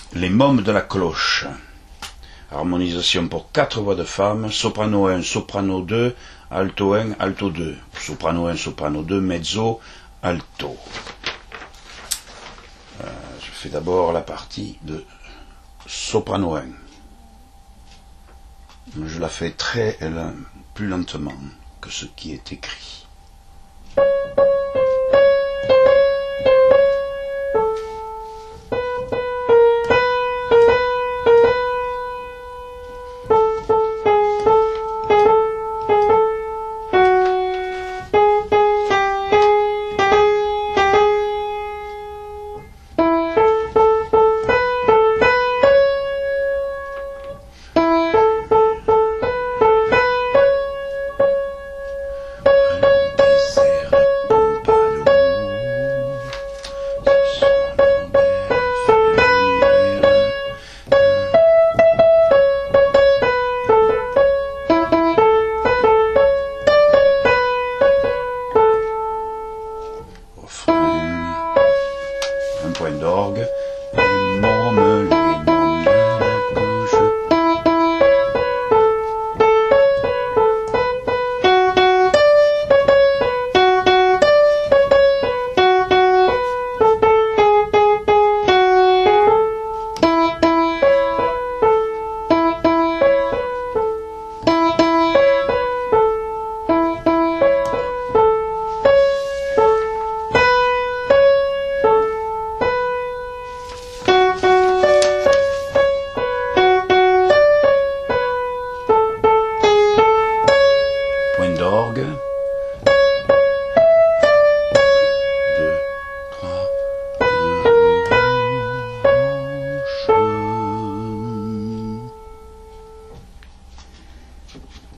Les mômes de la cloche. Harmonisation pour 4 voix de femmes, soprano 1, soprano 2, alto 1, alto 2. Soprano 1, soprano 2, mezzo, alto. Je fais d'abord la partie de soprano 1. Je la fais plus lentement que ce qui est écrit. Un point d'orgue, les mômes de la cloche. D'orgue.